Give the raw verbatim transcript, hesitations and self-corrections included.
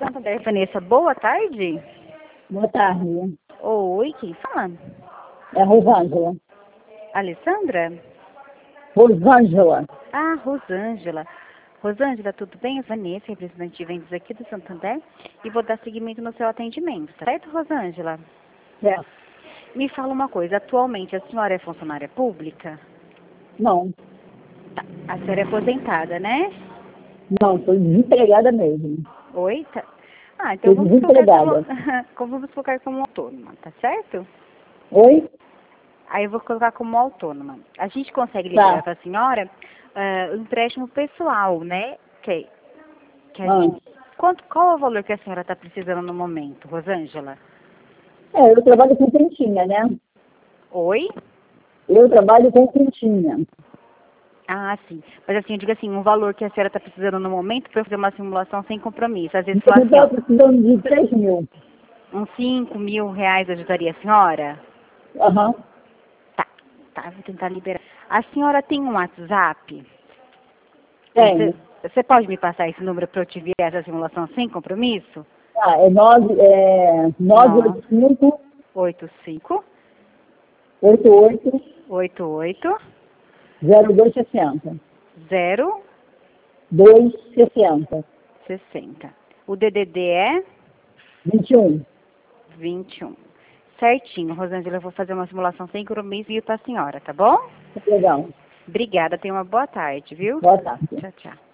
Santander, Vanessa, boa tarde. Boa tarde. Oi, quem fala? É a Rosângela. Alessandra? Rosângela. Ah, Rosângela. Rosângela, tudo bem? Eu sou Vanessa, representante de vendas aqui do Santander, e vou dar seguimento no seu atendimento, certo, Rosângela? É. Me fala uma coisa, atualmente a senhora é funcionária pública? Não, Tá. A senhora é aposentada, né? não, sou desempregada mesmo. Oi? Tá. Ah, então Estou vamos colocar como, desempregada. como vamos colocar como autônoma, tá certo? Oi? Aí eu vou colocar como autônoma. A gente consegue Tá. liberar para a senhora ah, o empréstimo pessoal, né? Que, que a Ah. gente... Quanto, qual é o valor que a senhora está precisando no momento, Rosângela? É, eu trabalho com quentinha, né? Oi? Eu trabalho com quentinha. Ah, sim. Mas assim, eu digo assim, um valor que a senhora está precisando no momento para eu fazer uma simulação sem compromisso. Às vezes falar Eu assim, ó, estou precisando de três mil. uns cinco mil reais ajudaria a senhora? Aham. Tá, tá, vou tentar liberar. A senhora tem um WhatsApp? Você, Tenho. você pode me passar esse número para eu te enviar essa simulação sem compromisso? Ah, é nove, é nove oito cinco, oito cinco oito oito, oito oito zero dois sessenta. zero dois sessenta. sessenta. O D D D é vinte e um. vinte e um. Certinho, Rosângela, eu vou fazer uma simulação sem compromisso e para a senhora, tá bom? Legal. Obrigada, tenha uma boa tarde, viu? Boa tarde. Tchau, tchau.